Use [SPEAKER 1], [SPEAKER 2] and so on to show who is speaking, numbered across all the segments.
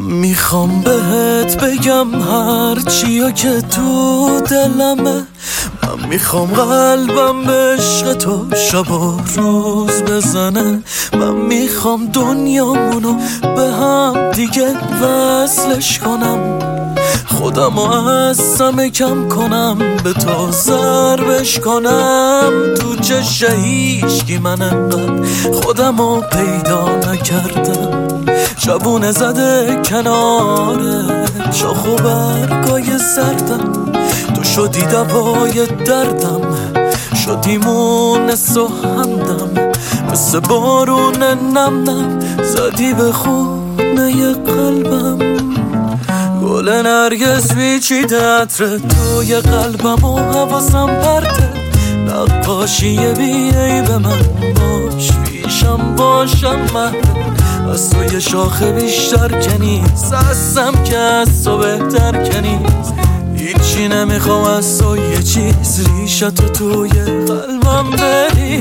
[SPEAKER 1] میخوام بهت بگم هر چیا که تو دلمه. من میخوام قلبم به عشق تو شب و روز بزنه. من میخوام دنیامونو به هم دیگه وصلش کنم. خودمو از همه کم کنم، به تو ضربش کنم. تو چشم هیچکی من انقدر خودمو پیدا نکردم. شبونه زده کناره شاخ و برگای سردم. تو شدی دوای دردم، شدی مونس و همدم. مثل بارون نم نم زدی به خونه قلبم. گل نرگس پیچیده عطر توی قلبم و حواسم پرته. نقاشی بیایی به من باش، پیشم باشم مهده. از تو یه شاخه بیشتر که نیست، هستم که از تو بهتر که نیست. هیچی نمیخوام از تو یه چیز، ریشتو توی قلبم بری.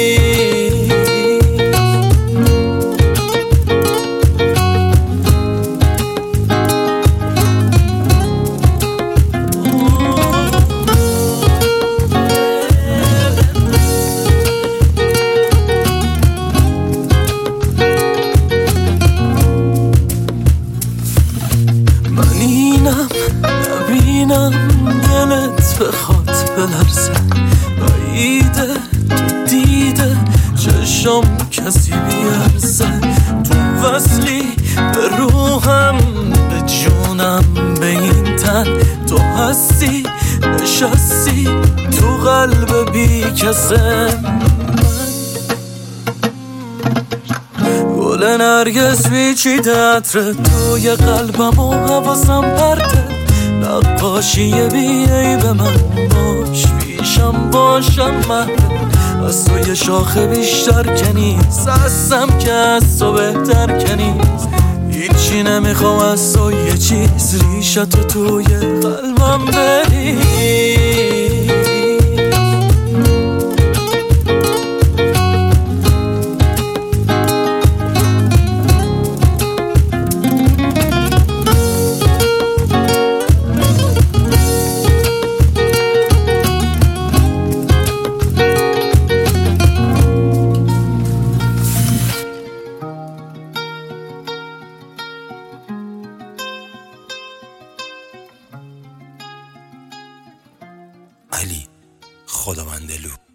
[SPEAKER 1] نبینم دلت بخواد بلرزه، بعیده تو دیده چشم کسی بیارزه. تو وصلی به روحم به جونم به این تن. تو هستی نشستی تو قلب بی کسه. گل نرگس پیچیده عطر توی قلبم و حواسم پرته. نقاشی بیایی به من باش، پیشم باشم مهده. از تو یه شاخه بیشتر که نیست، هستم که از تو بهتر که نیست. هیچی نمیخوام از تو یه چیز، ریشتو توی قلبم بری.
[SPEAKER 2] علی خداوندلو